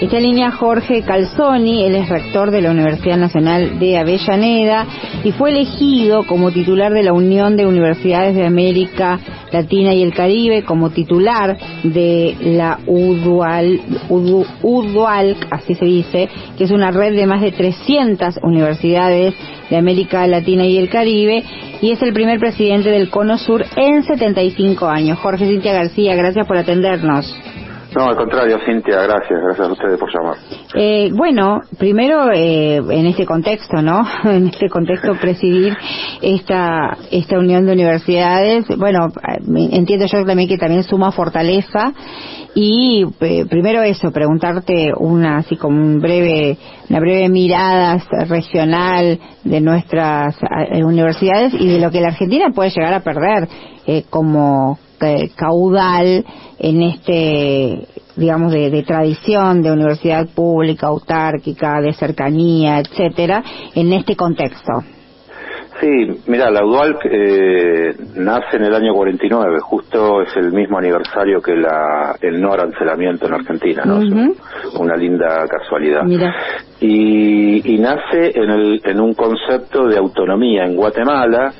Está en línea Jorge Calzoni, él es rector de la Universidad Nacional de Avellaneda y fue elegido como titular de la Unión de Universidades de América Latina y el Caribe, como titular de la UDUALC, así se dice, que es una red de más de 300 universidades de América Latina y el Caribe, y es el primer presidente del Cono Sur en 75 años. Jorge, Cintia García, gracias por atendernos. No, al contrario, Cintia, gracias a ustedes por llamar. Bueno, primero en este contexto, ¿no? En este contexto presidir esta unión de universidades, bueno, entiendo yo también que también suma fortaleza y primero eso, preguntarte así como una breve mirada regional de nuestras universidades y de lo que la Argentina puede llegar a perder como caudal en digamos, de tradición, de universidad pública, autárquica, de cercanía, etcétera, en este contexto. Sí, mira, la UDUALC nace en el año 49, justo es el mismo aniversario que el no arancelamiento en Argentina, ¿no? Uh-huh. Una linda casualidad. Mira. Y nace en un concepto de autonomía en Guatemala,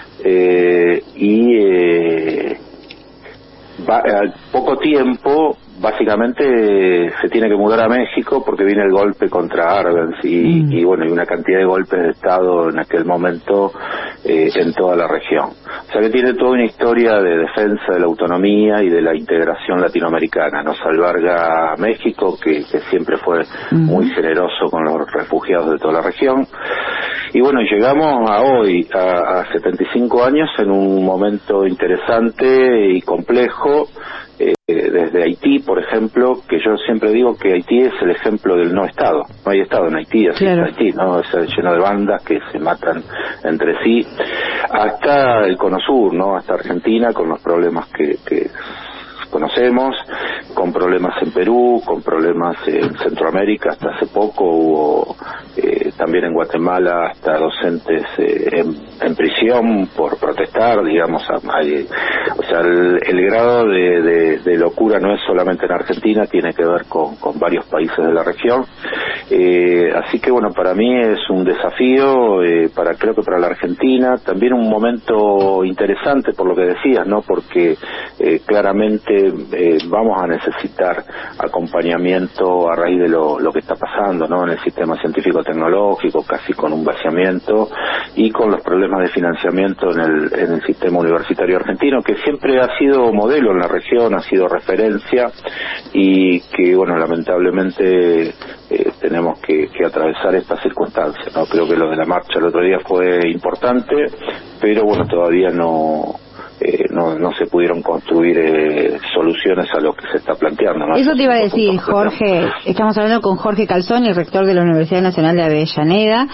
al poco tiempo básicamente se tiene que mudar a México porque viene el golpe contra Arbenz y bueno, hay una cantidad de golpes de Estado en aquel momento en toda la región. O sea que tiene toda una historia de defensa de la autonomía y de la integración latinoamericana. Nos alberga México, que siempre fue muy generoso con los refugiados de toda la región. Y bueno, llegamos a hoy, a 75 años, en un momento interesante y complejo, desde Haití, por ejemplo, que yo siempre digo que Haití es el ejemplo del no Estado. No hay Estado en Haití, así claro. Es Haití, ¿no? Es lleno de bandas que se matan entre sí, hasta el Cono Sur, ¿no? Hasta Argentina, con los problemas que conocemos, con problemas en Perú, con problemas en Centroamérica, hasta hace poco hubo también en Guatemala hasta docentes en prisión por protestar, digamos, o sea, el grado de locura no es solamente en Argentina, tiene que ver con varios países de la región, así que bueno, para mí es un desafío, creo que para la Argentina, también un momento interesante por lo que decías, ¿no? Porque claramente vamos a necesitar acompañamiento a raíz de lo que está pasando, ¿no? En el sistema científico-tecnológico, casi con un vaciamiento, y con los problemas de financiamiento en el sistema universitario argentino, que siempre ha sido modelo en la región, ha sido referencia, y que, bueno, lamentablemente tenemos que atravesar estas circunstancias, ¿no? Creo que lo de la marcha el otro día fue importante, pero bueno, todavía no se pudieron construir soluciones a lo que se está planteando, ¿no? Eso te iba a decir, Jorge. Estamos hablando con Jorge Calzoni, el rector de la Universidad Nacional de Avellaneda.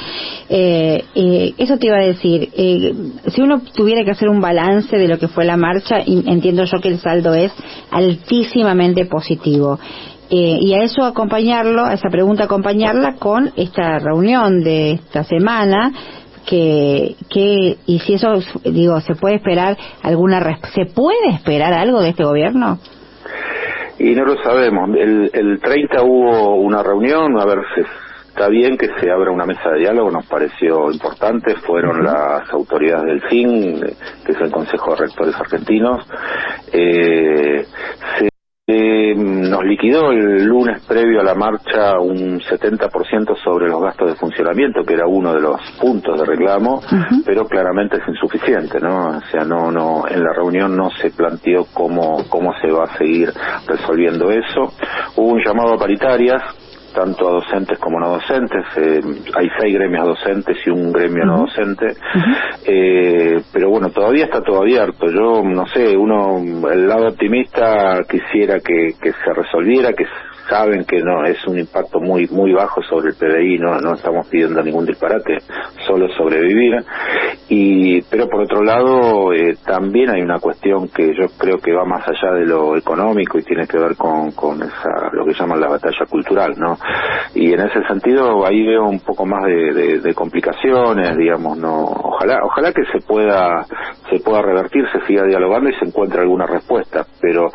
Eso te iba a decir, si uno tuviera que hacer un balance de lo que fue la marcha, entiendo yo que el saldo es altísimamente positivo. Y a eso a esa pregunta acompañarla con esta reunión de esta semana, y si eso, digo, ¿se puede esperar algo de este gobierno? Y no lo sabemos. El 30 hubo una reunión, a ver si está bien que se abra una mesa de diálogo, nos pareció importante, fueron las autoridades del CIN, que es el Consejo de Rectores Argentinos, nos liquidó el lunes previo a la marcha un 70% sobre los gastos de funcionamiento, que era uno de los puntos de reclamo, pero claramente es insuficiente, ¿no? O sea, no en la reunión no se planteó cómo se va a seguir resolviendo eso. Hubo un llamado a paritarias, tanto a docentes como no docentes, hay 6 gremios docentes y un gremio no docente, pero bueno, todavía está todo abierto. Yo no sé, el lado optimista quisiera que se resolviera, que saben que no es un impacto muy bajo sobre el PBI, no estamos pidiendo ningún disparate, solo sobrevivir, pero por otro lado también hay una cuestión que yo creo que va más allá de lo económico y tiene que ver con lo que llaman la batalla cultural, ¿no? Y en ese sentido ahí veo un poco más de complicaciones, digamos, no, ojalá que se pueda revertir, se siga dialogando y se encuentre alguna respuesta, pero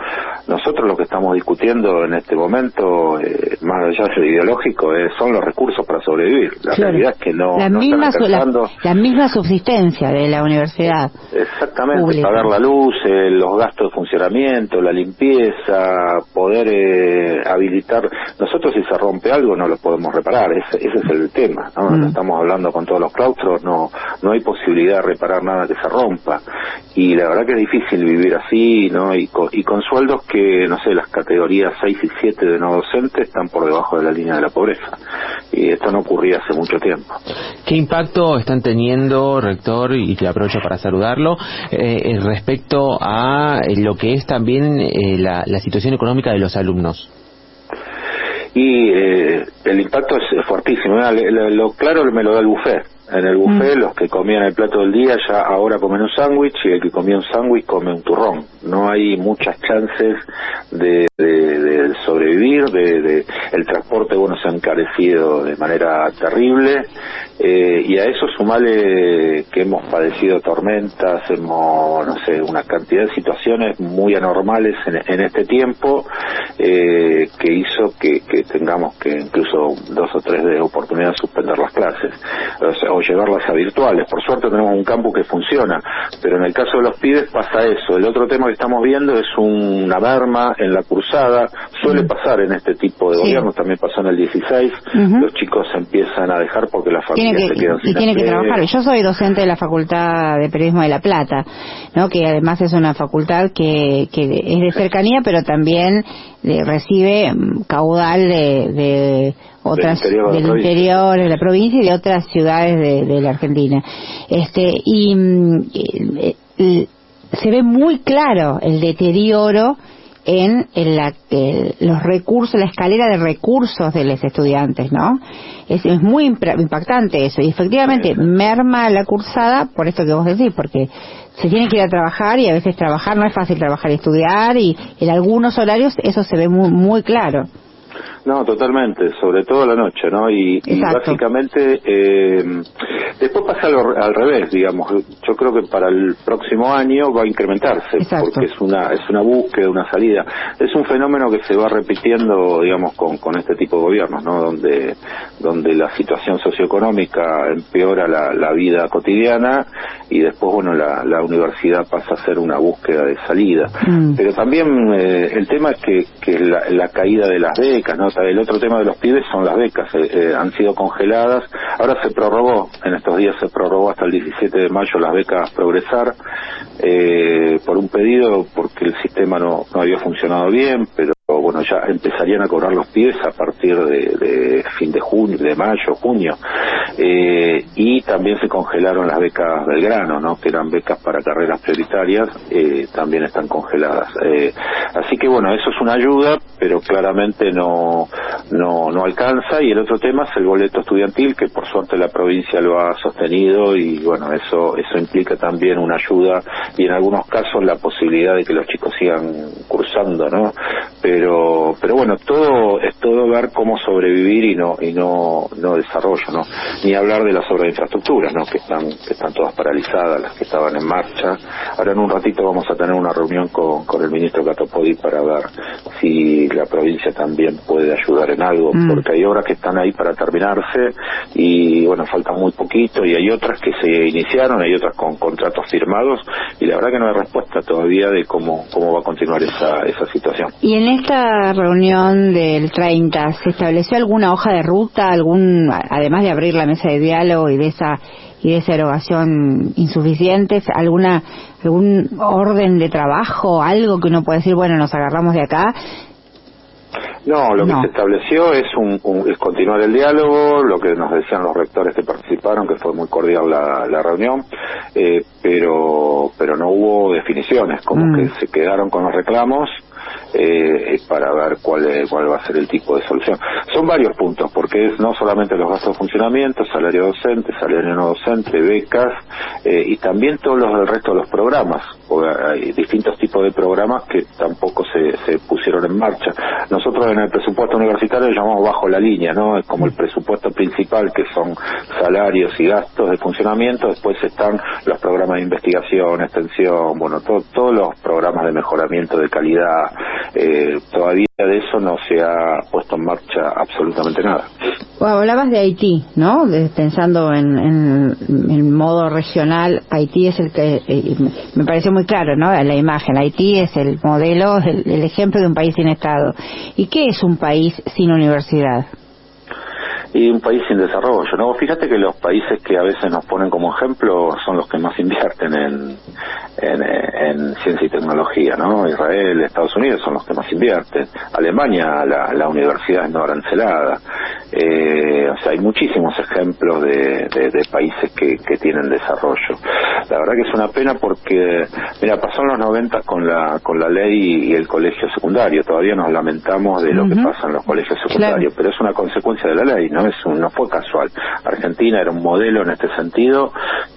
Nosotros lo que estamos discutiendo en este momento, más allá de lo ideológico, son los recursos para sobrevivir. La realidad es que no están alcanzando la misma subsistencia de la universidad. Exactamente, pública. Pagar la luz, los gastos de funcionamiento, la limpieza, poder habilitar. Nosotros si se rompe algo no lo podemos reparar, ese es el tema, ¿no? Estamos hablando con todos los claustros, no hay posibilidad de reparar nada que se rompa, y la verdad que es difícil vivir así, ¿no? Y con sueldos que, no sé, las categorías 6 y 7 de no docentes están por debajo de la línea de la pobreza, y esto no ocurría hace mucho tiempo. ¿Qué impacto están teniendo, rector, y te aprovecho para saludarlo, respecto a lo que es también la situación económica de los alumnos? Y el impacto es fuertísimo. Lo claro me lo da el buffet. En el buffet los que comían el plato del día ya ahora comen un sándwich, y el que comía un sándwich come un turrón. No hay muchas chances de sobrevivir, el transporte, se ha encarecido de manera terrible, y a eso sumale que hemos padecido tormentas, una cantidad de situaciones muy anormales en este tiempo, que hizo que tengamos que incluso 2 o 3 de oportunidades suspender las clases, o llevarlas a virtuales. Por suerte tenemos un campus que funciona, pero en el caso de los pibes pasa eso. El otro tema que estamos viendo es una merma en la cursada. Suele pasar en este tipo de gobiernos, también pasó en el 16, los chicos empiezan a dejar porque las familias se quedan sin y tienen que trabajar. Yo soy docente de la Facultad de Periodismo de La Plata, ¿no? Que además es una facultad que es de cercanía, pero también recibe caudal de otras del interior de la provincia y de otras ciudades de la Argentina. Se ve muy claro el deterioro en los recursos, la escalera de recursos de los estudiantes, ¿no? Es muy impactante eso, y efectivamente merma la cursada por esto que vos decís, porque se tiene que ir a trabajar, y a veces trabajar no es fácil, trabajar y estudiar, y en algunos horarios eso se ve muy, muy claro. No, totalmente, sobre todo la noche, ¿no? Y básicamente después pasa al revés, digamos. Yo creo que para el próximo año va a incrementarse, porque es una búsqueda, una salida. Es un fenómeno que se va repitiendo, digamos, con este tipo de gobiernos, ¿no? Donde la situación socioeconómica empeora la vida cotidiana, y después, la universidad pasa a ser una búsqueda de salida. Pero también el tema es que la caída de las becas, ¿no? El otro tema de los pibes son las becas, han sido congeladas, ahora se prorrogó, en estos días se prorrogó hasta el 17 de mayo las becas Progresar, por un pedido, porque el sistema no había funcionado bien, pero ya empezarían a cobrar los pibes a partir de fin de junio, de mayo, junio, y también se congelaron las becas Belgrano, ¿no? Que eran becas para carreras prioritarias, también están congeladas, así que eso es una ayuda, pero claramente no alcanza. Y el otro tema es el boleto estudiantil, que por suerte la provincia lo ha sostenido, y eso implica también una ayuda, y en algunos casos la posibilidad de que los chicos sigan cursando, ¿no? Pero todo es ver cómo sobrevivir y no desarrollo, ¿no? Ni hablar de las obras de infraestructuras, ¿no? Que están todas paralizadas, las que estaban en marcha. Ahora en un ratito vamos a tener una reunión con el ministro Catopodi para ver si la provincia también puede ayudar en algo, porque hay obras que están ahí para terminarse, y falta muy poquito, y hay otras que se iniciaron, hay otras con contratos firmados, y la verdad que no hay respuesta todavía de cómo va a continuar esa situación. Y en esta reunión del 30, ¿se estableció alguna hoja de ruta, además de abrir la mesa de diálogo y de esa erogación insuficientes, algún orden de trabajo, algo que uno pueda decir, nos agarramos de acá? No, lo que se estableció es continuar el diálogo, lo que nos decían los rectores que participaron, que fue muy cordial la reunión, pero no hubo definiciones, como que se quedaron con los reclamos, para ver cuál va a ser el tipo de solución. Son varios puntos, porque es no solamente los gastos de funcionamiento, salario docente, salario no docente, becas, y también todos los del resto de los programas, porque hay distintos tipos de programas que tampoco se pusieron en marcha. Nosotros en el presupuesto universitario lo llamamos bajo la línea, ¿no? Es como el presupuesto principal, que son salarios y gastos de funcionamiento. Después están los programas de investigación, extensión, todos los programas de mejoramiento de calidad, todavía de eso no se ha puesto en marcha absolutamente nada. Bueno, hablabas de Haití, ¿no? Pensando en modo regional, Haití es el que, me pareció muy claro, ¿no? La imagen, Haití es el modelo, el ejemplo de un país sin Estado. ¿Y qué es un país sin universidad? Y un país sin desarrollo, ¿no? Fíjate que los países que a veces nos ponen como ejemplo son los que más invierten en ciencia y tecnología, ¿no? Israel, Estados Unidos son los que más invierten. Alemania, la universidad es no arancelada. O sea, hay muchísimos ejemplos de países que tienen desarrollo. La verdad que es una pena porque, mira, pasó en los 90 con la ley y el colegio secundario. Todavía nos lamentamos de lo que pasa en los colegios secundarios, pero es una consecuencia de la ley, ¿no? No fue casual. Argentina era un modelo en este sentido,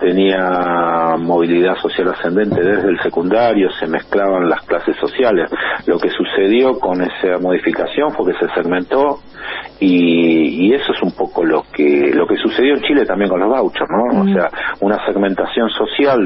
tenía movilidad social ascendente desde el secundario, se mezclaban las clases sociales. Lo que sucedió con esa modificación fue que se segmentó y eso es un poco lo que sucedió en Chile también con los vouchers, ¿no? O sea, una segmentación social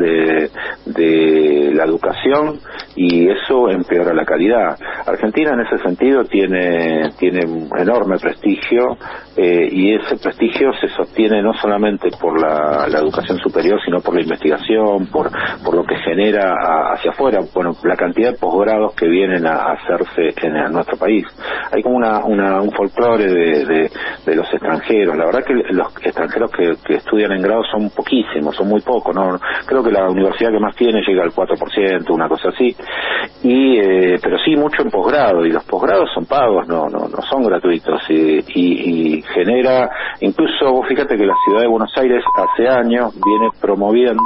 de la educación y eso empeora la calidad. Argentina en ese sentido tiene un enorme prestigio y ese prestigio se sostiene no solamente por la educación superior, sino por la investigación, por lo que genera hacia afuera, bueno, la cantidad de posgrados que vienen a hacerse en nuestro país. Hay como un folclore de los extranjeros. La verdad que los extranjeros que estudian en grado son poquísimos, son muy pocos, ¿no? Creo que la universidad que más tiene llega al 4%, una cosa así. Pero sí mucho en posgrado, y los posgrados son pagos, no son gratuitos, y genera, incluso fíjate que la ciudad de Buenos Aires hace años viene promoviendo.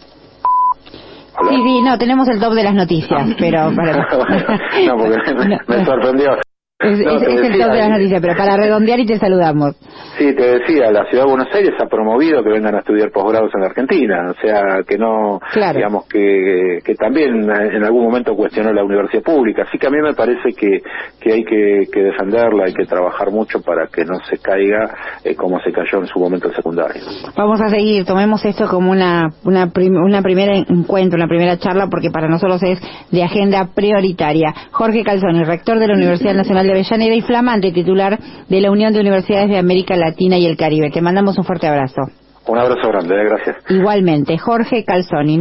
¿Hola? Sí, no, tenemos el top de las noticias, pero no, porque me sorprendió. Es el top de las noticias, pero para redondear y te saludamos. Sí, te decía, la Ciudad de Buenos Aires ha promovido que vengan a estudiar posgrados en la Argentina, o sea, que no, claro, digamos que también en algún momento cuestionó la universidad pública, así que a mí me parece que hay que defenderla, hay que trabajar mucho para que no se caiga como se cayó en su momento el secundario. Vamos a seguir, tomemos esto como una primera encuentro, una primera charla, porque para nosotros es de agenda prioritaria. Jorge Calzoni, rector de la Universidad Nacional de Avellaneda y flamante titular de la Unión de Universidades de América Latina y el Caribe. Te mandamos un fuerte abrazo. Un abrazo grande, gracias. Igualmente, Jorge Calzoni.